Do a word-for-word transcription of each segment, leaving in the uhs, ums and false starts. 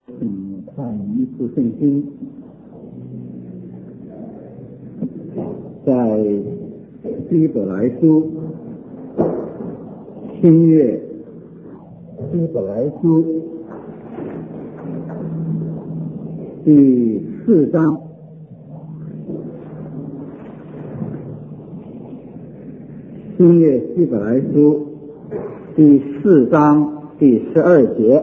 请看一次圣经，在希伯来书新约希伯来书第四章新约希伯来书第四章第十二节，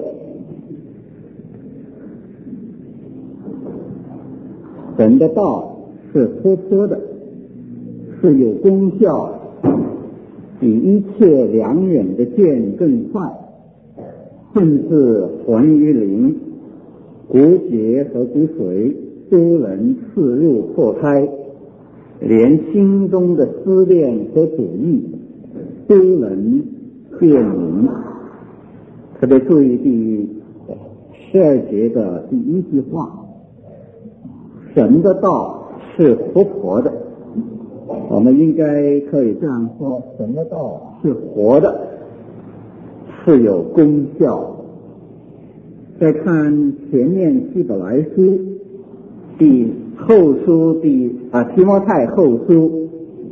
神的道是活泼的，是有功效，比一切两刃的剑更快，甚至魂与灵、骨节和骨髓都能刺入破开，连心中的思念和主意都能辨明。特别注意第十二节的第一句话，神的道是活泼的，我们应该可以这样说，神的道是活的，是有功效。再看前面希伯来书第后书第啊提摩太后书，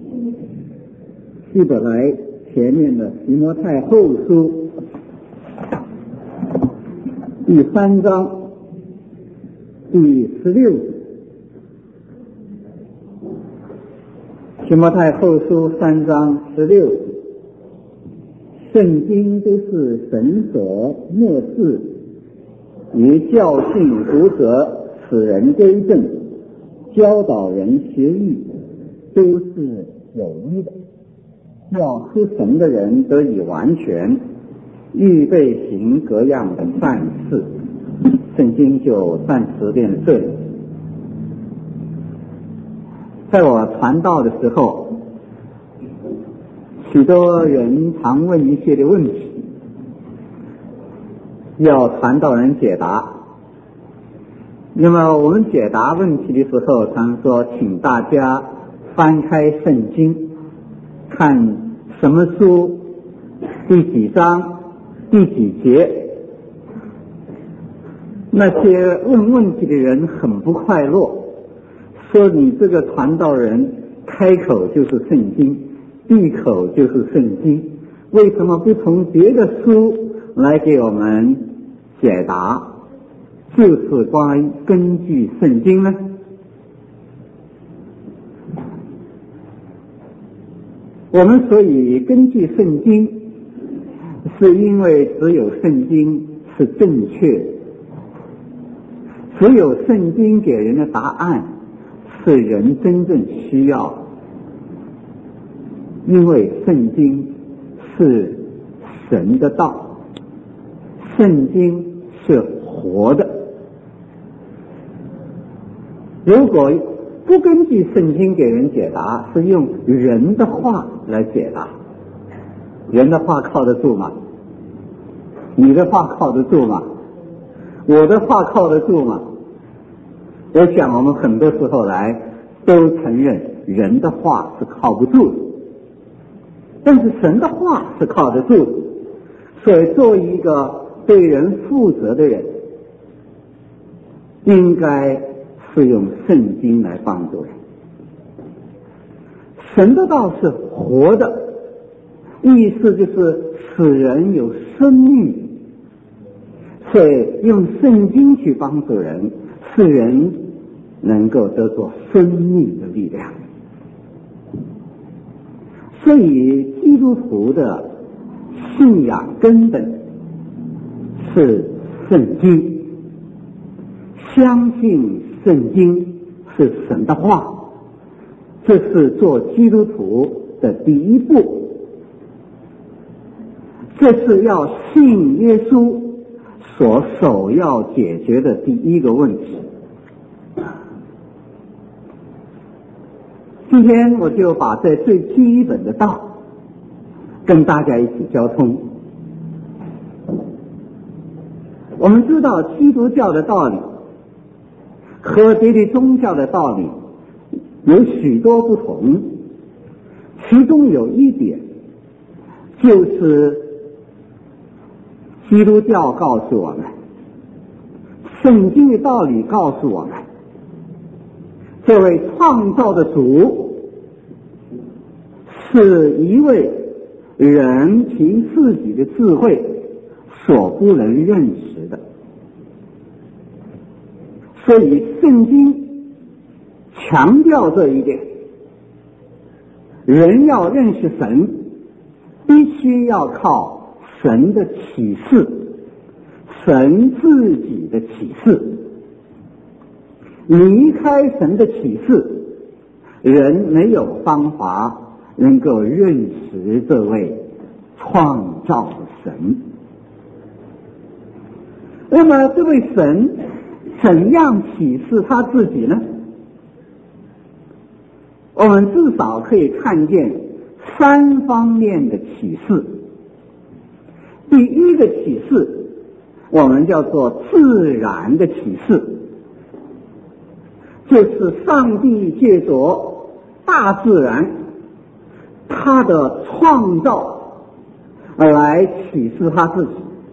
希伯来前面的提摩太后书第三章第十六节，提摩太后书三章十六节，圣经都是神所默示，于教训、督责、使人归正、教导人学义，都是有益的，要出神的人得以完全，预备行各样的善事。圣经就暂时念这里。在我传道的时候，许多人常问一些的问题，要传道人解答。那么我们解答问题的时候，常说请大家翻开圣经，看什么书第几章第几节。那些问问题的人很不快乐，说你这个传道人开口就是圣经，闭口就是圣经，为什么不从别的书来给我们解答，就是关于根据圣经呢？我们所以根据圣经，是因为只有圣经是正确的，只有圣经给人的答案是人真正需要的，因为圣经是神的道，圣经是活的。如果不根据圣经给人解答，是用人的话来解答，人的话靠得住吗？你的话靠得住吗？我的话靠得住吗？我想我们很多时候来都承认人的话是靠不住的，但是神的话是靠得住的。所以作为一个对人负责的人，应该是用圣经来帮助人。神的道是活的，意思就是使人有生命，所以用圣经去帮助人，使人能够得到生命的力量。所以基督徒的信仰根本是圣经，相信圣经是神的话，这是做基督徒的第一步，这是要信耶稣所首要解决的第一个问题。今天我就把这最基本的道跟大家一起交通。我们知道基督教的道理和别的宗教的道理有许多不同，其中有一点就是基督教告诉我们， 圣经的道理告诉我们，这位创造的主是一位人凭自己的智慧所不能认识的。所以圣经强调这一点，人要认识神，必须要靠神的启示，神自己的启示。离开神的启示，人没有方法能够认识这位创造的神。那么这位神怎样启示他自己呢？我们至少可以看见三方面的启示。第一个启示我们叫做自然的启示，就是上帝借着大自然他的创造而来启示他自己。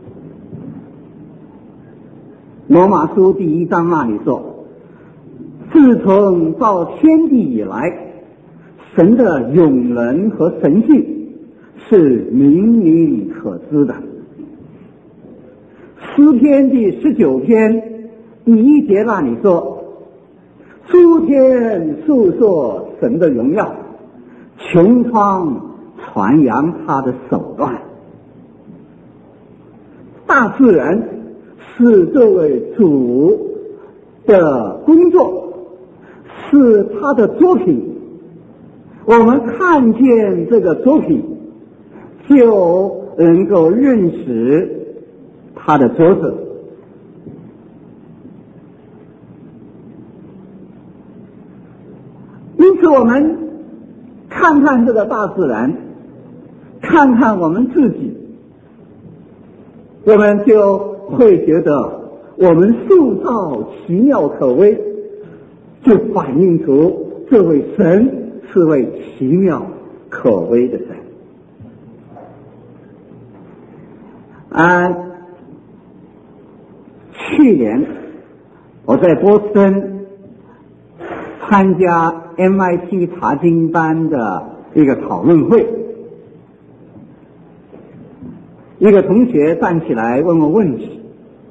罗马书第一章那里说，自从造天地以来，神的永能和神性是明明可知的。诗篇第十九篇第一节那里说，诸天述说神的荣耀，穹苍传扬他的手段。大自然是这位主的工作，是他的作品。我们看见这个作品，就能够认识他的作者。因此我们看看这个大自然，看看我们自己，我们就会觉得我们塑造奇妙可畏，就反映出这位神是位奇妙可畏的神。啊，去年我在波士顿参加 M I T 查经班的一个讨论会，一个同学站起来问我问题，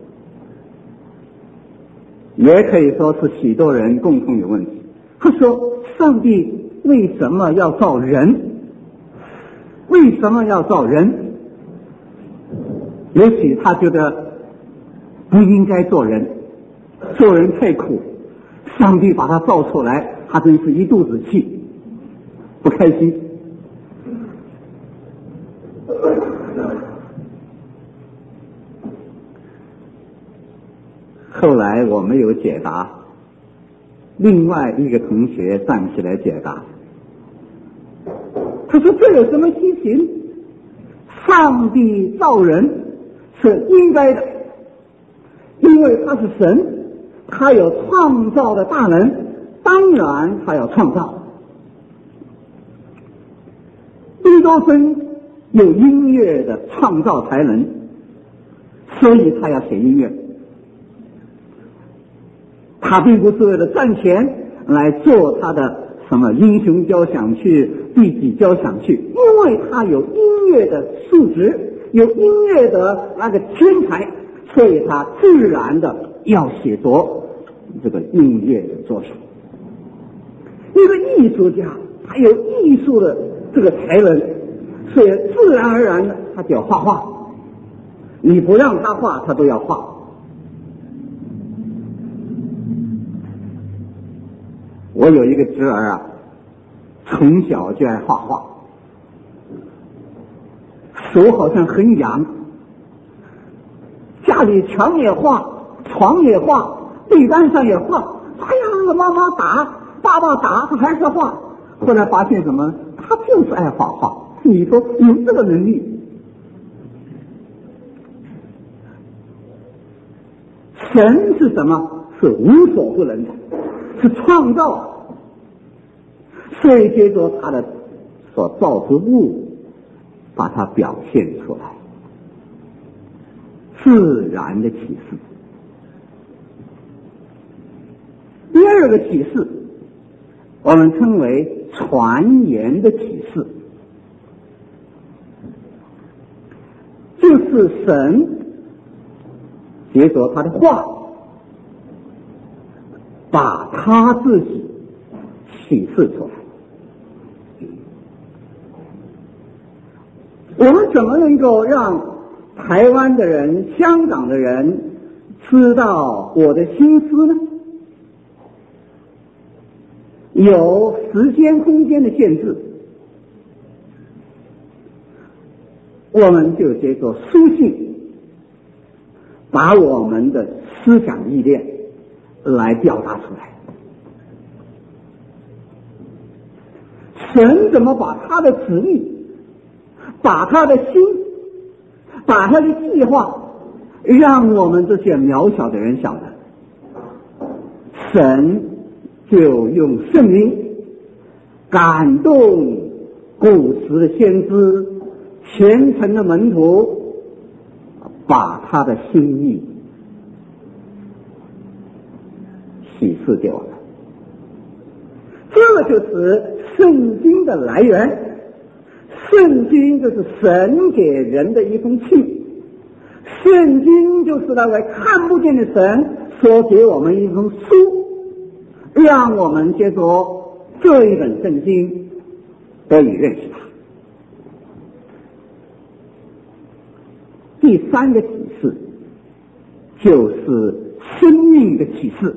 也可以说是许多人共同有问题。他说，上帝为什么要造人？为什么要造人？也许他觉得不应该做人，做人太苦，上帝把他造出来，他真是一肚子气，不开心。后来我没有解答，另外一个同学站起来解答，他说这有什么稀奇？上帝造人是应该的，因为他是神，他有创造的大能，当然他要创造。贝多芬有音乐的创造才能，所以他要写音乐。他并不是为了赚钱来做他的什么英雄交响曲、第几交响曲，因为他有音乐的素质，有音乐的那个天才，所以他自然的要写作这个音乐的作品。一个艺术家，他有艺术的这个才能，所以自然而然的他就要画画，你不让他画，他都要画。我有一个侄儿啊，从小就爱画画，手好像很痒，家里墙也画，床也画，地板上也画。哎呀，妈妈打，爸爸打，他还是画。后来发现什么？他就是爱画画。你说有这个能力，神是什么？是无所不能的，是创造。所以接着他的所造之物，把它表现出来，自然的启示。 二个启示我们称为传言的启示，就是神借着他的话把他自己启示出来。我们怎么能够让台湾的人、香港的人知道我的心思呢？有时间空间的限制，我们就借着书信把我们的思想意念来表达出来。神怎么把他的旨意，把他的心，把他的计划让我们这些渺小的人晓得？神就用圣灵感动古时的先知、虔诚的门徒，把他的心意启示给我们。这就是圣经的来源，圣经就是神给人的一封信，圣经就是那位看不见的神所给我们一封书，让我们借着这一本圣经得以认识它。第三个启示就是生命的启示，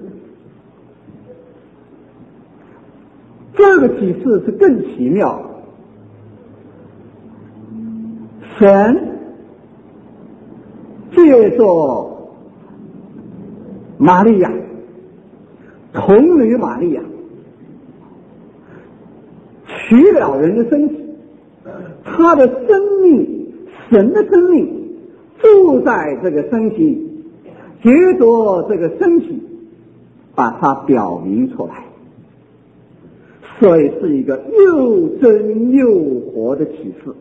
这个启示是更奇妙。神借着玛利亚，童女玛利亚取了人的身体，他的生命，神的生命住在这个身体，借着这个身体把它表明出来，所以是一个又真又活的启示。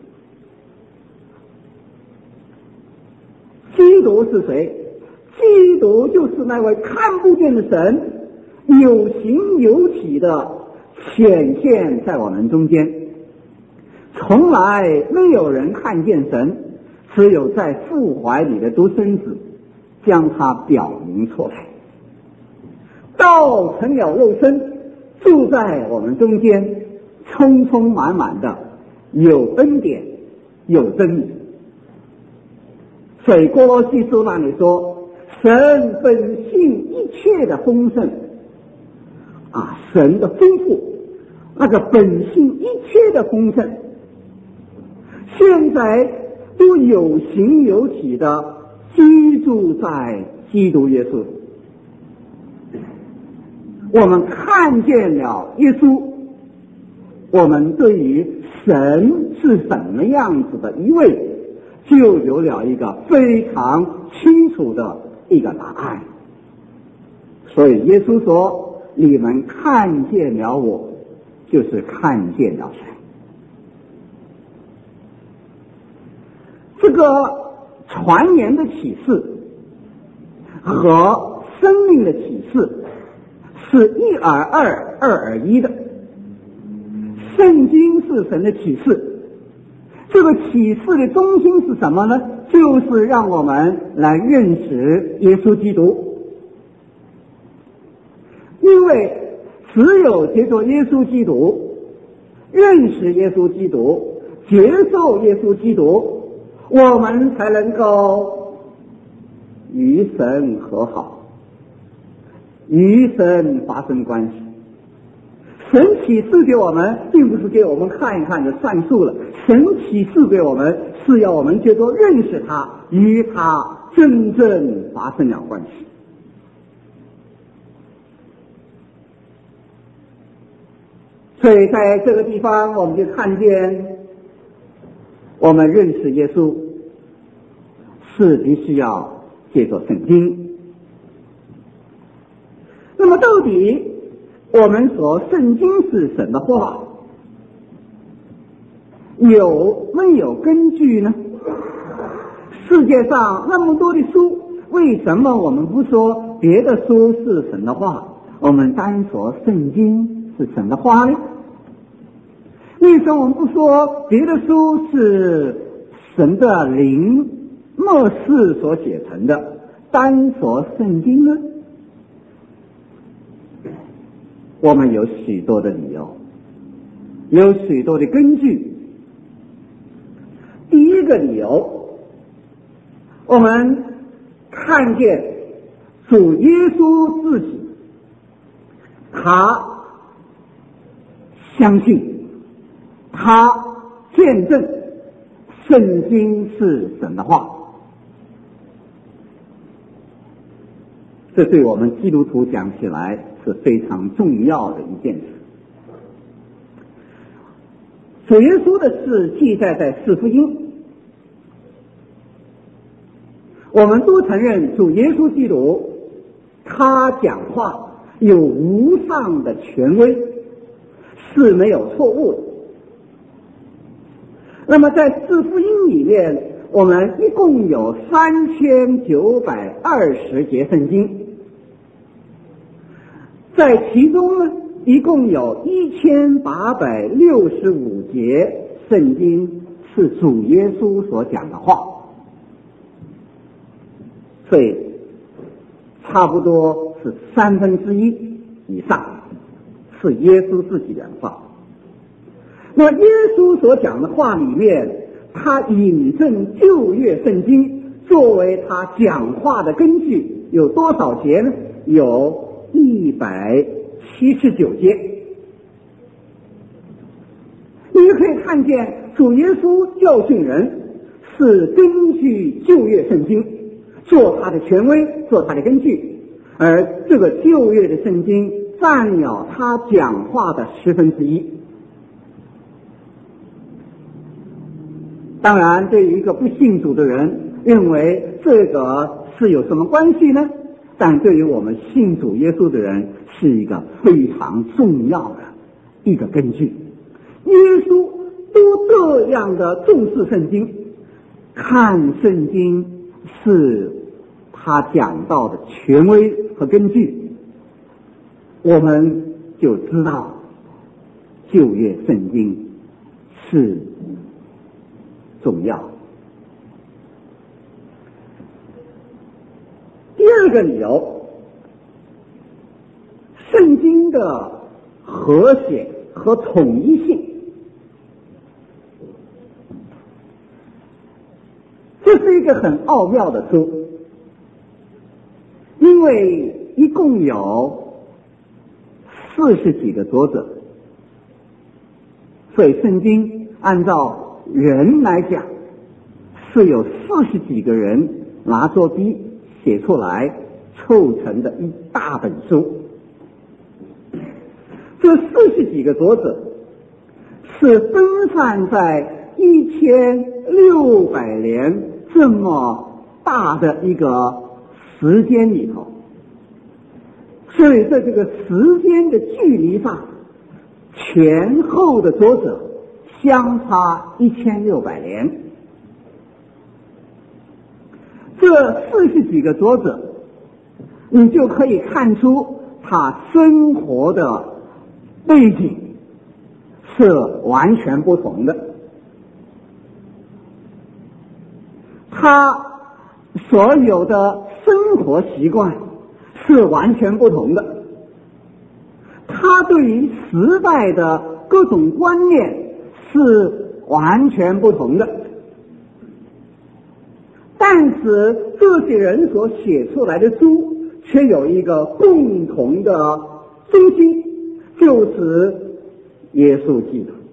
基督是谁？基督就是那位看不见的神，有形有体的显现在我们中间。从来没有人看见神，只有在父怀里的独生子将他表明出来。道成了肉身，住在我们中间，充充满满的有恩典有真理。所以哥罗西书那里说，神本性一切的丰盛啊，神的丰富，那个本性一切的丰盛，现在都有形有体的居住在基督耶稣里。我们看见了耶稣，我们对于神是什么样子的一位，就有了一个非常清楚的一个答案。所以耶稣说，你们看见了我，就是看见了神。这个传言的启示和生命的启示是一而二，二而一的。圣经是神的启示，这个启示的中心是什么呢？就是让我们来认识耶稣基督。因为只有借着耶稣基督，认识耶稣基督，接受耶稣基督，我们才能够与神和好，与神发生关系。神启示给我们，并不是给我们看一看就算数了，神启示给我们，是要我们借着认识他，与他真正发生了关系。所以在这个地方，我们就看见，我们认识耶稣是必须要借着圣经。那么到底我们说圣经是神的话，有没有根据呢？世界上那么多的书，为什么我们不说别的书是神的话， 我们单说圣经是神的话呢？为什么我们不说别的书是神的灵默示所写成的，单说圣经呢？我们有许多的理由，有许多的根据。第一个理由，我们看见主耶稣自己，他相信，他见证圣经是神的话。这对我们基督徒讲起来是非常重要的一件事。主耶稣的事记载在四福音，我们都承认主耶稣基督他讲话有无上的权威，是没有错误的。那么在四福音里面，我们一共有三千九百二十节圣经，在其中呢，一共有一千八百六十五节圣经是主耶稣所讲的话，所以差不多是三分之一以上是耶稣自己的话。那耶稣所讲的话里面，他引证旧约圣经作为他讲话的根据，有多少节呢？有一百七十九节。你可以看见主耶稣教训人是根据旧约圣经做他的权威，做他的根据，而这个旧约的圣经占了他讲话的十分之一。当然，对于一个不信主的人，认为这个是有什么关系呢？但对于我们信主耶稣的人，是一个非常重要的一个根据。耶稣都这样的重视圣经，看圣经是他讲到的权威和根据，我们就知道旧约圣经是重要。第二个理由，圣经的和谐和统一性。这是一个很奥妙的书，因为一共有四十几个作者，所以圣经按照人来讲，是有四十几个人拿作笔写出来凑成的一大本书。这四十几个作者是分散在一千六百年这么大的一个时间里头，所以在这个时间的距离上，前后的作者相差一千六百年。这四十几个作者，你就可以看出他生活的背景是完全不同的，他所有的生活习惯是完全不同的，他对于时代的各种观念是完全不同的。但是这些人所写出来的书却有一个共同的中心，就是耶稣基督。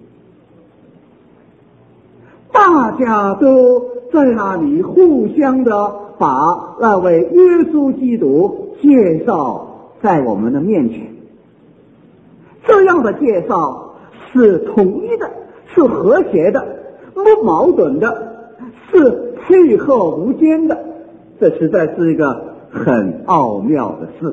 大家都在那里互相的把那位耶稣基督介绍在我们的面前，这样的介绍是统一的，是和谐的，不矛盾的，是配合无间的，这实在是一个很奥妙的事。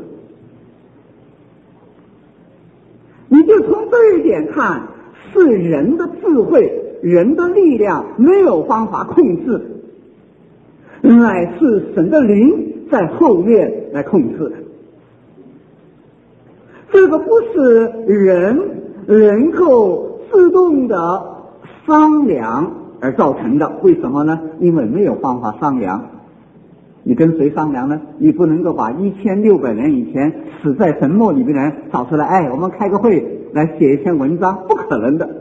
你就从这一点看，是人的智慧，人的力量没有方法控制，乃是神的灵在后面来控制的。 这个不是人能够自动的商量而造成的。为什么呢？因为没有办法商量。你跟谁商量呢？你不能够把一千六百年以前死在坟墓里面的人找出来，哎，我们开个会来写一篇文章，不可能的。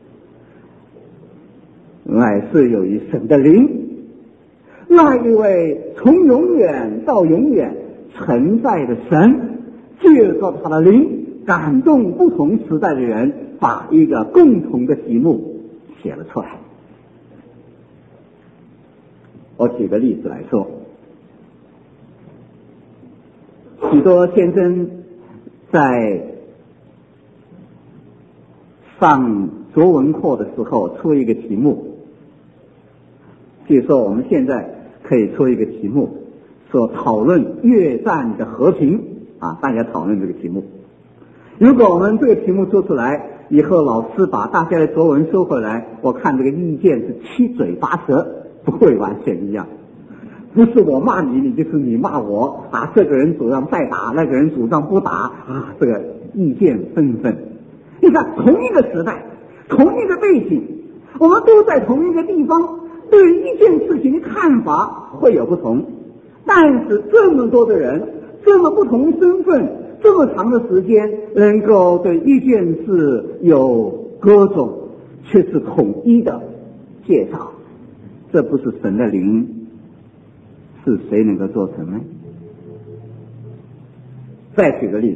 乃是有一神的灵，那一位从永远到永远存在的神，借着他的灵感动不同时代的人，把一个共同的题目写了出来。我举个例子来说，许多先生在上作文课的时候出一个题目，比如说我们现在可以出一个题目，说讨论越战的和平啊，大家讨论这个题目。如果我们这个题目做出来以后，老师把大家的作文收回来，我看这个意见是七嘴八舌，不会完全一样。不是我骂你，你就是你骂我啊！这个人主张再打，那个人主张不打啊！这个意见纷纷。你看，同一个时代，同一个背景，我们都在同一个地方，对一件事情的看法会有不同。但是这么多的人，这么不同身份，这么长的时间，能够对一件事有各种却是统一的介绍，这不是神的灵，是谁能够做成呢？再举个例子，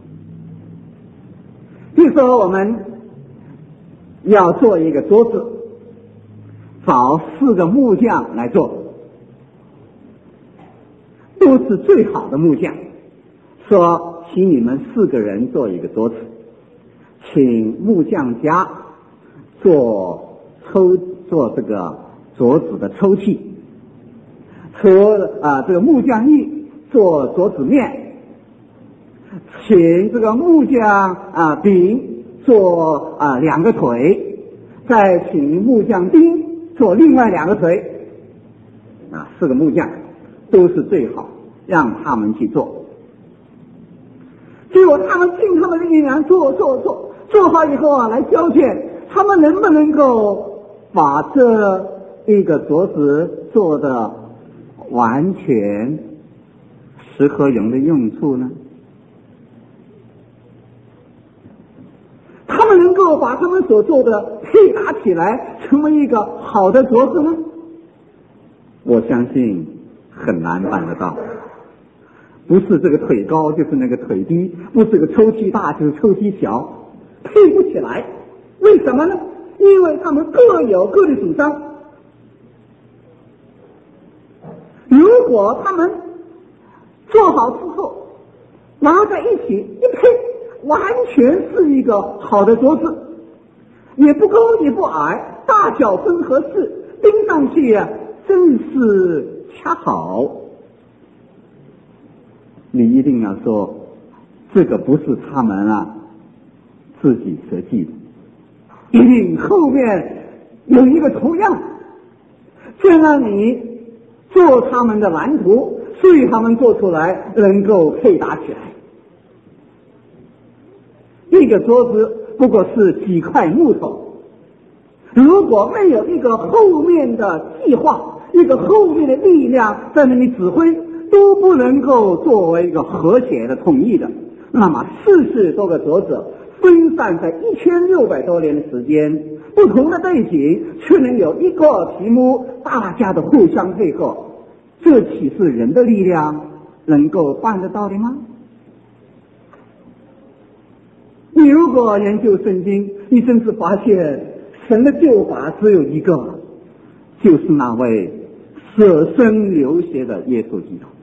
比如说我们要做一个桌子，找四个木匠来做，都是最好的木匠，说请你们四个人做一个桌子，请木匠家做抽做这个桌子的抽屉，和啊这个木匠一做桌子面，请这个木匠啊丙做啊两个腿，再请木匠丁做另外两个腿，啊四个木匠都是最好，让他们去做。结果他们尽他们的力量做做做做好以后啊，来交卷，他们能不能够把这一个桌子做的完全适合人的用处呢？他们能够把他们所做的配搭起来成为一个好的桌子呢？我相信很难办得到。不是这个腿高就是那个腿低，不是这个抽屉大就是抽屉小，配不起来。为什么呢？因为他们各有各的主张。如果他们做好之后拿在一起一配，完全是一个好的桌子，也不高也不矮，大小分合适，钉上去啊正是恰好。你一定要说这个不是他们啊自己设计的，一定后面有一个图样，就让你做他们的蓝图，所以他们做出来能够配搭起来。一个桌子不过是几块木头，如果没有一个后面的计划，一个后面的力量在那里指挥，都不能够作为一个和谐的统一的。那么四十多个桌子分散在一千六百多年的时间，不同的背景却能有一个题目，大家的互相配合，这岂是人的力量能够办得到的吗？你如果研究圣经，你真是发现神的救法只有一个，就是那位舍身流血的耶稣基督。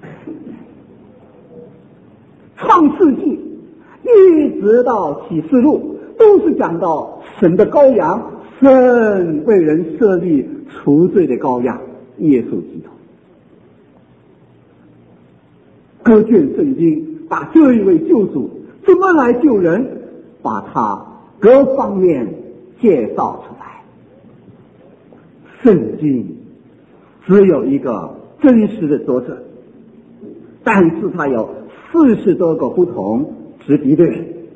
创世纪一直到启示录都是讲到神的羔羊，神为人设立除罪的羔羊耶稣基督。各卷圣经把这一位救主怎么来救人，把他各方面介绍出来。圣经只有一个真实的作者，但是他有四十多个不同之敌对人，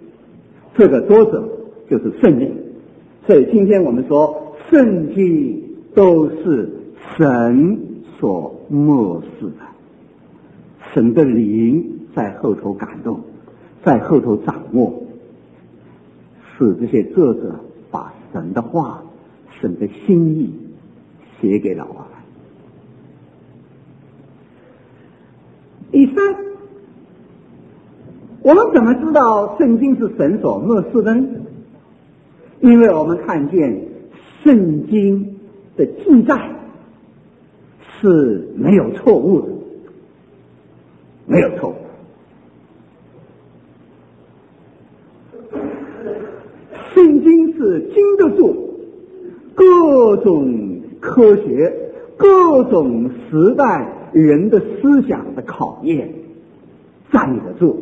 这个作者就是圣经。所以今天我们说圣经都是神所默示的，神的灵在后头感动，在后头掌握，使这些作者把神的话、神的心意写给了我们。第三，我们怎么知道圣经是神所默示的呢？因为我们看见圣经的记载是没有错误的，没有错误。圣经是经得住各种科学、各种时代人的思想的考验，站得住。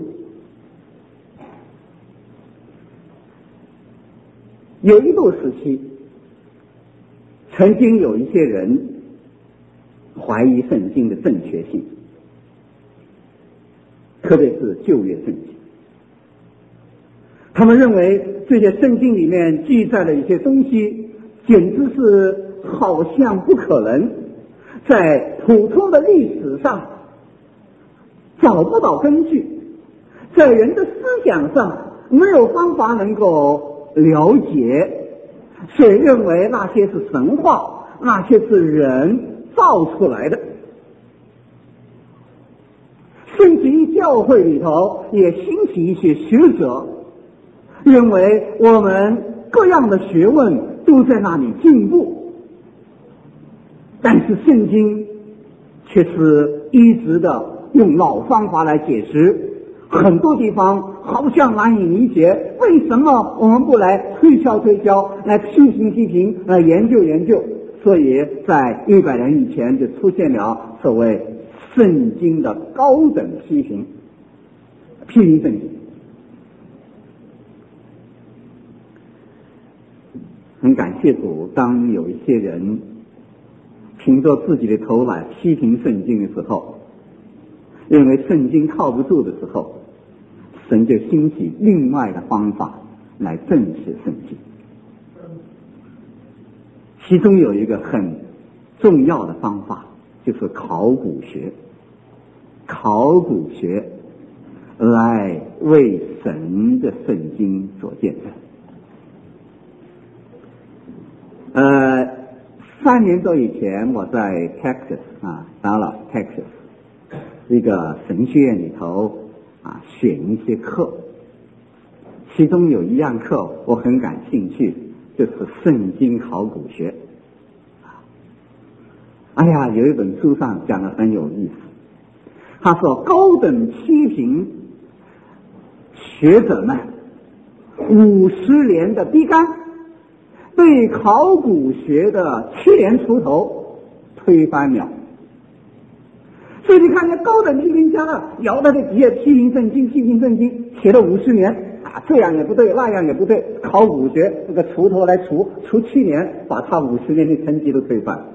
有一度时期，曾经有一些人怀疑圣经的正确性，特别是旧约圣经。他们认为这些圣经里面记载的一些东西简直是好像不可能，在普通的历史上找不到根据，在人的思想上没有方法能够了解，所以认为那些是神话，那些是人造出来的。圣经教会里头也兴起一些学者，认为我们各样的学问都在那里进步，但是圣经却是一直的用老方法来解释，很多地方好像难以理解，为什么我们不来推敲推敲，来批评批评，来研究研究？所以在一百年以前就出现了所谓圣经的高等批评，批评圣经。很感谢主，当有一些人凭着自己的头来批评圣经的时候，认为圣经靠不住的时候，神就兴起另外的方法来证实圣经。其中有一个很重要的方法，就是考古学。考古学来为神的圣经所见证。呃，三年多以前，我在 Texas 啊 ，Dallas Texas 一个神学院里头啊，选一些课，其中有一样课我很感兴趣，就是圣经考古学。哎呀，有一本书上讲的很有意思，他说高等批评学者们五十年的逼干，对考古学的七年出头推翻了。所以你看，那高等批评家呢，摇到这底下批评圣经，批评圣经，写了五十年啊，这样也不对，那样也不对，考古学这个锄头来锄，锄七年，把他五十年的成绩都推翻。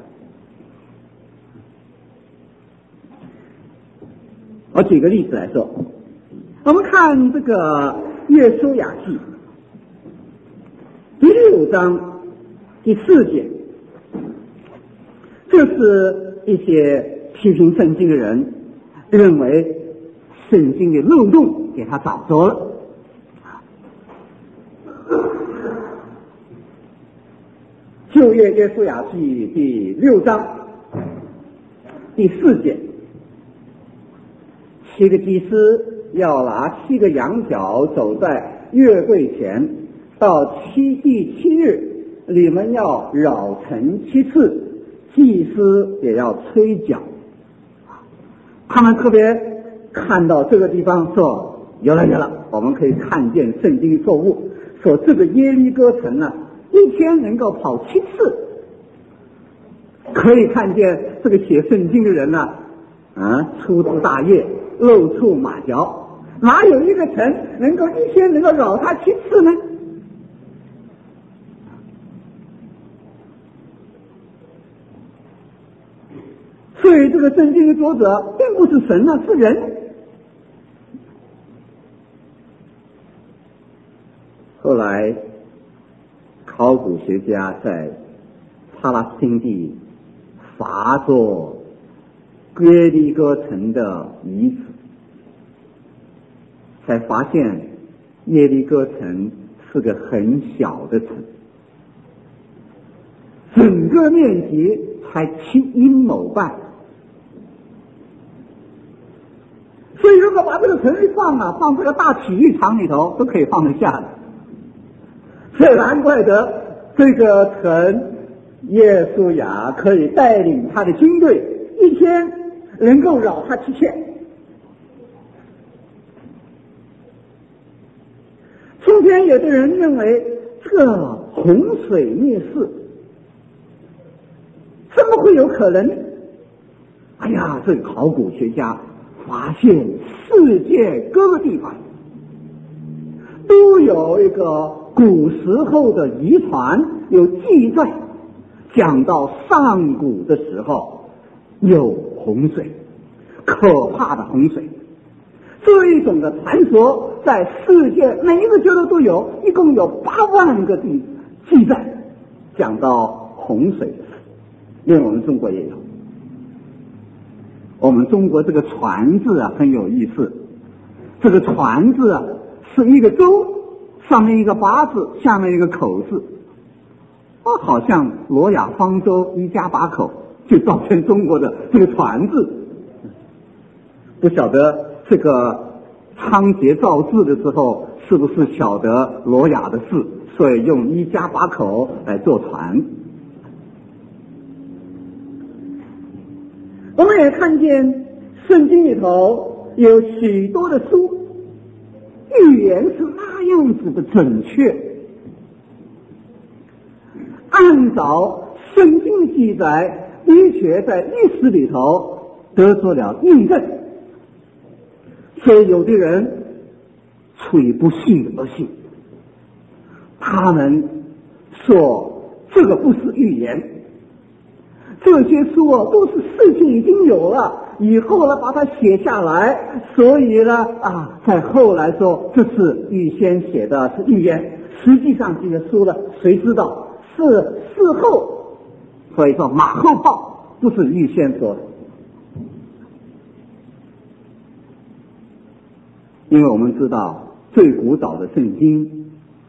我举个例子来说，我们看这个约书亚记第六章第四节，这是一些批评圣经的人认为圣经的漏洞给他找着了。旧约约书亚记第六章第四节，七个祭司要拿七个羊角走在约柜前，到七第七日，你们要绕城七次，祭司也要吹角。他们特别看到这个地方说，有了有了，我们可以看见圣经错误，说这个耶利哥城呢，一天能够跑七次，可以看见这个写圣经的人呢，啊，粗枝大叶，露出马脚，哪有一个城能够一天能够扰他七次呢？所以这个圣经的作者并不是神啊，是人。 后来考古学家在帕拉斯汀地发作耶利哥城的遗址，才发现耶利哥城是个很小的城，整个面积才七英亩半。所以如果把这个城一放啊，放这个大体育场里头都可以放得下的。所以难怪得这个城耶稣亚可以带领他的军队一天能够扰他七千。今天有的人认为这个洪水灭世怎么会有可能？哎呀，这个考古学家发现世界各个地方都有一个古时候的遗传，有记载，讲到上古的时候有洪水，可怕的洪水。这一种的传说在世界每一个角落都有，一共有八万个地记载讲到洪水，连我们中国也有。我们中国这个船字啊很有意思，这个船字啊是一个舟，上面一个八字，下面一个口字，啊，好像罗亚方舟一家八口，就造成中国的这个船字。不晓得这个仓颉造字的时候是不是晓得罗亚的事，所以用一家八口来做船。我们也看见圣经里头有许多的书，预言是那样子的准确，按照圣经记载，的确在历史里头得到了印证。所以有的人出于不信而信，他们说这个不是预言，这些书啊都是事情已经有了，以后呢把它写下来，所以呢啊，在后来说这是预先写的是预言，实际上这些书呢谁知道是事后，所以说马后炮，不是预先说的。因为我们知道最古早的圣经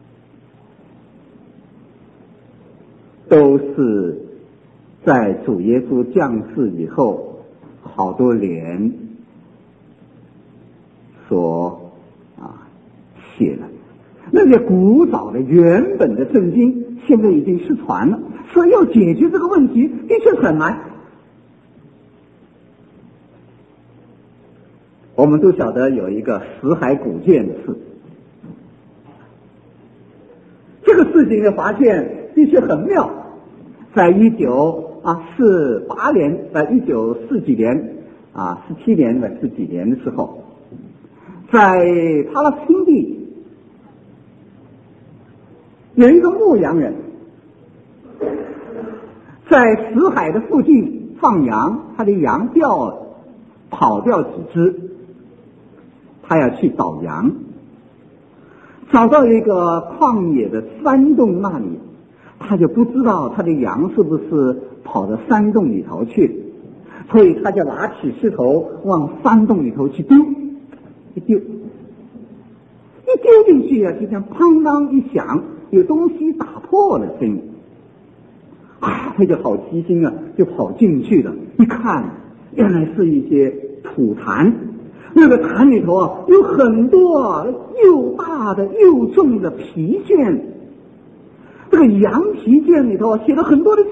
都是在主耶稣降世以后好多年所啊写的，那些古早的原本的圣经现在已经失传了，所以要解决这个问题的确很难。我们都晓得有一个死海古卷的事，这个事情的发现的确很妙。在一九啊四八年，在一九四几年啊四七年的四几年的时候，在帕拉斯汀地有一个牧羊人，在死海的附近放羊，他的羊掉跑掉几只，他要去找羊，找到一个旷野的山洞那里，他就不知道他的羊是不是跑到山洞里头去，所以他就拿起石头往山洞里头去丢，一丢一丢进去啊，就像砰当一响，有东西打破了声音啊，他就好奇心啊，就跑进去了，一看原来是一些土坛，那个坛里头啊有很多又大的又重的皮卷，这个羊皮卷里头写了很多的字。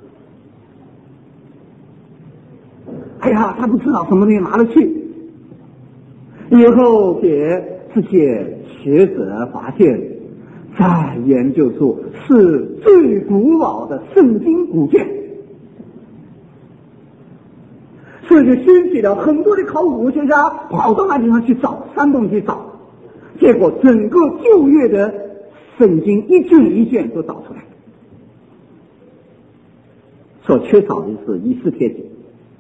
哎呀，他不知道什么东西拿了去，以后给这些学者发现，在研究出是最古老的圣经古卷，所以就掀起了很多的考古学家跑到那地方去找，山洞去找，结果整个旧约的圣经一卷一卷都找出来，所缺少的是以斯帖记，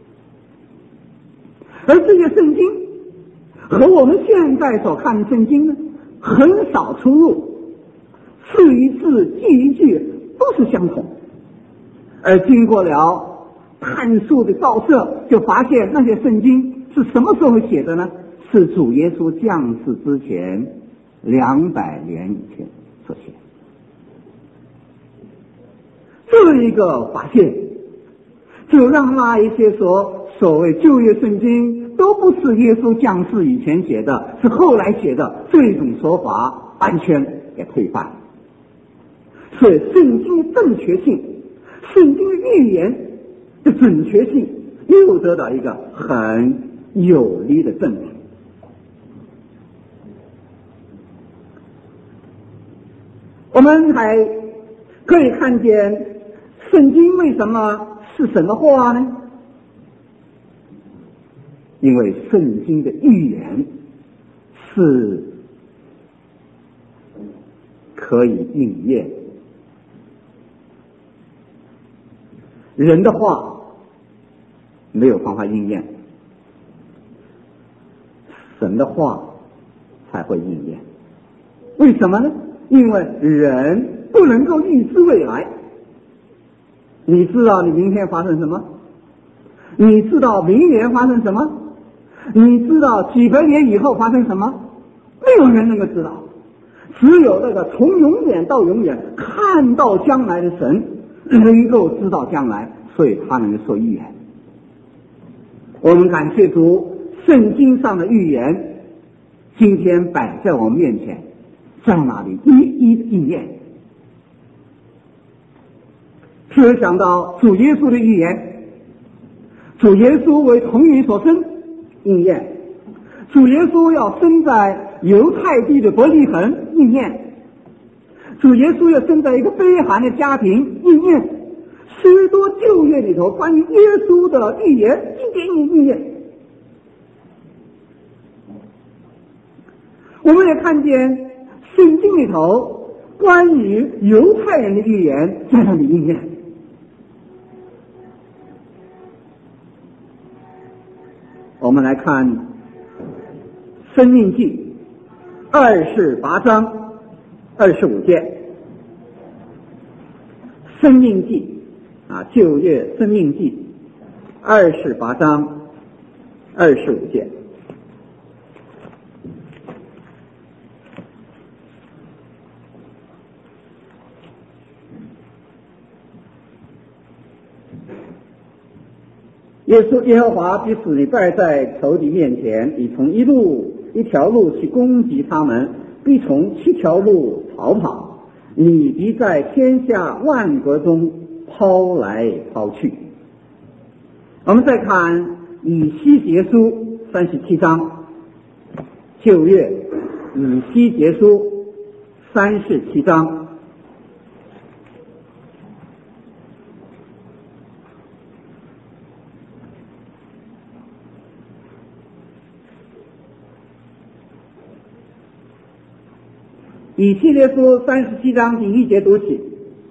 而这些圣经和我们现在所看的圣经呢很少出入， 字一字句一句都是相同，而经过了探溯的照射，就发现那些圣经是什么时候写的呢？是主耶稣降世之前两百年以前所写。这一个发现就让那一些说所谓旧约圣经都不是耶稣降世以前写的，是后来写的，这种说法完全给推翻。所以圣经的正确性，圣经的预言的准确性又得到一个很有力的证明。我们还可以看见圣经为什么是神的话呢？因为圣经的预言是可以应验，人的话没有办法应验，神的话才会应验。为什么呢？因为人不能够预知未来。你知道你明天发生什么？你知道明年发生什么？你知道几百年以后发生什么？没有人能够知道，只有那个从永远到永远看到将来的神能够知道将来，所以他能说预言。我们感谢主，圣经上的预言今天摆在我们面前，在那里一一应验。是想到主耶稣的预言，主耶稣为童女所生，应验；主耶稣要生在犹太地的伯利恒，应验；主耶稣要生在一个卑寒的家庭，应验。许多旧约里头关于耶稣的预言一点一应验。我们也看见圣经里头关于犹太人的预言在那里应验。我们来看《申命记》二十八章二十五节，《申命记》啊，旧约《申命记》二十八章二十五节。耶稣耶和华必使你败在仇敌面前，你从一路一条路去攻击他们，必从七条路逃跑，你必在天下万国中抛来抛去。我们再看以西结书三十七章，旧约以西结书三十七章。以西结书三十七章第一节读起。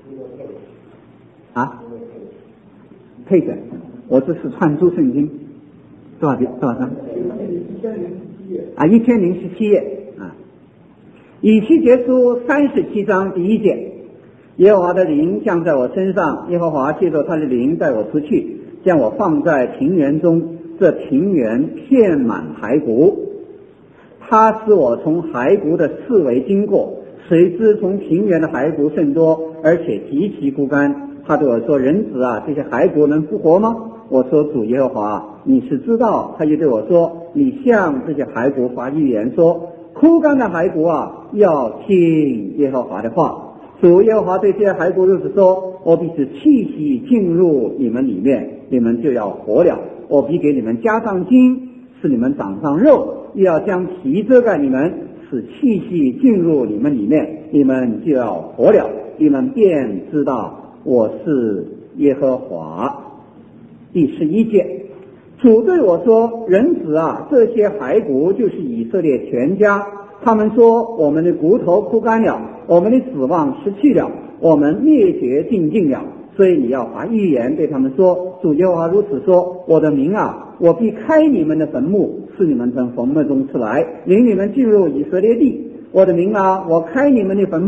啊，配着，我这是串珠圣经，多少多少章？啊，一千零十七页啊。以西结书三十七章第一节，耶和华的灵降在我身上，耶和华借着他的灵带我出去，将我放在平原中，这平原遍满骸骨。他使我从骸骨的四围经过，谁知从平原的骸骨甚多，而且极其枯干。他对我说：人子啊，这些骸骨能复活吗？我说：主耶和华，你是知道。他就对我说：你向这些骸骨发预言说，枯干的骸骨啊，要听耶和华的话。主耶和华对这些骸骨如此说：我必使气息进入你们里面，你们就要活了。我必给你们加上筋，使你们长上肉，又要将皮遮盖你们，使气息进入你们里面，你们就要活了。你们便知道我是耶和华。第十一节，主对我说：人子啊，这些骸骨就是以色列全家。他们说：我们的骨头枯干了，我们的指望失去了，我们灭绝尽尽了。所以你要发预言对他们说：主耶和华如此说，我的名啊，我必开你们的坟墓，使你们从坟墓中出来，领你们进入以色列地。我的名啊，我开你们的坟墓，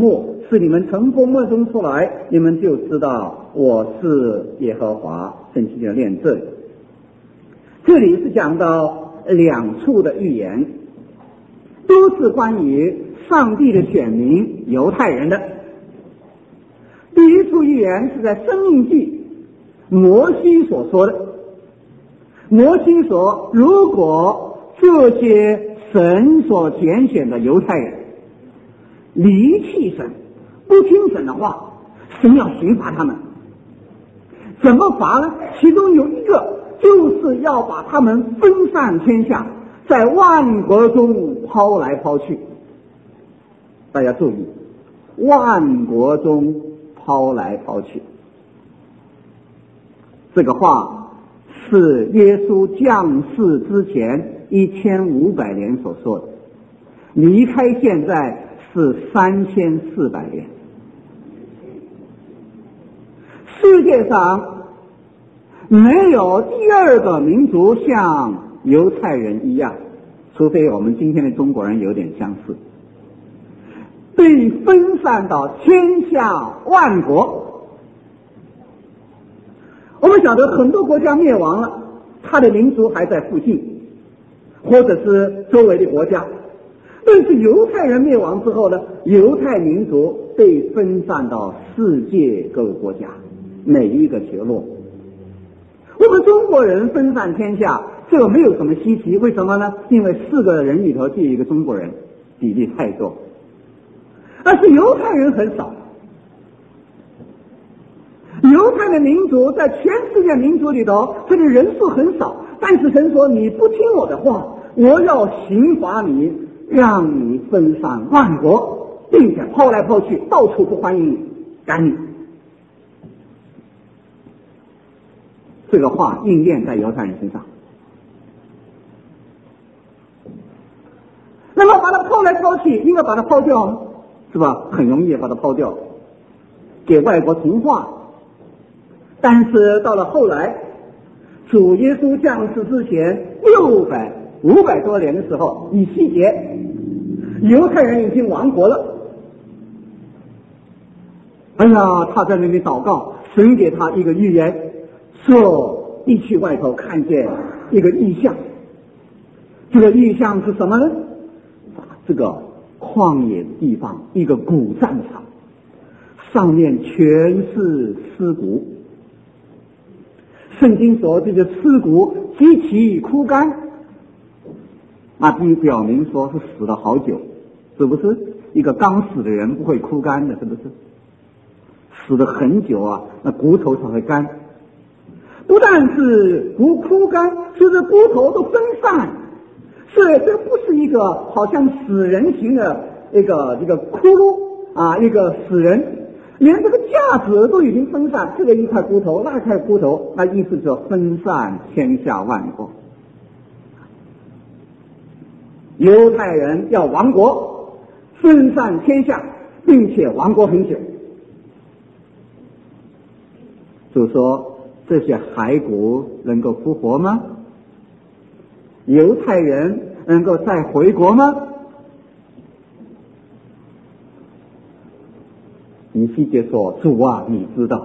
是你们从风梦中出来，你们就知道我是耶和华。圣经就念这里，这里是讲到两处的预言，都是关于上帝的选民犹太人的。第一处预言是在申命记摩西所说的，摩西说，如果这些神所拣选的犹太人离弃神，不听神的话，神要刑罚他们。怎么罚呢？其中有一个就是要把他们分散天下，在万国中抛来抛去。大家注意，万国中抛来抛去，这个话是耶稣降世之前一千五百年所说的，离开现在是三千四百年。世界上没有第二个民族像犹太人一样，除非我们今天的中国人有点相似，被分散到天下万国。我们晓得很多国家灭亡了，他的民族还在附近，或者是周围的国家。但是犹太人灭亡之后呢，犹太民族被分散到世界各个国家，每一个角落。我们中国人分散天下，这个没有什么稀奇，为什么呢？因为四个人里头就有一个中国人，比例太多。而是犹太人很少，犹太的民族在全世界民族里头，这个人数很少，但是神说你不听我的话，我要刑罚你，让你分散万国，并且抛来抛去，到处不欢迎你，赶你。这个话应验在犹太人身上。那么把它抛来抛去，应该把它抛掉吗？是吧？很容易把它抛掉，给外国同化。但是到了后来，主耶稣降世之前六百五百多年的时候，以西结，犹太人已经亡国了。哎呀，他在那里祷告，神给他一个预言，说一去外头看见一个异象。这个异象是什么呢？这个旷野的地方，一个古战场，上面全是尸骨。圣经说这个尸骨极其枯干，那并表明说是死了好久，是不是？一个刚死的人不会枯干的，是不是？死了很久啊，那骨头才会干。不但是骨枯干，就是骨头都分散，所以这不是一个好像死人形的一个一个骷髅啊，一个死人，连这个架子都已经分散，这个一块骨头，那一块骨头，那意思就分散天下万国。犹太人要亡国，分散天下，并且亡国很久。就说这些骸骨能够复活吗？犹太人能够再回国吗？以西结说：“主啊，你知道。”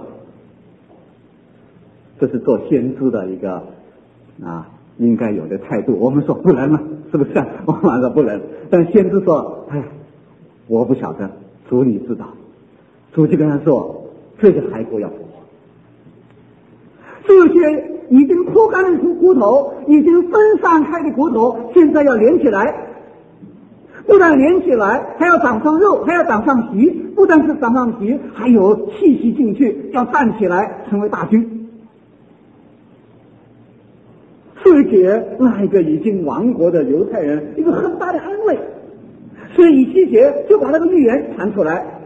这是做先知的一个啊应该有的态度。我们说不能了，是不是？我们说不能，但先知说：“哎，我不晓得，主你知道。”主就跟他说：“这些骸骨要复活。”这些已经枯干的骨头，已经分散开的骨头，现在要连起来。不但连起来，还要长上肉，还要长上皮。不但是长上皮，还有气息进去，要站起来成为大军。是给那一个已经亡国的犹太人一个很大的安慰。所以以西结就把那个预言传出来，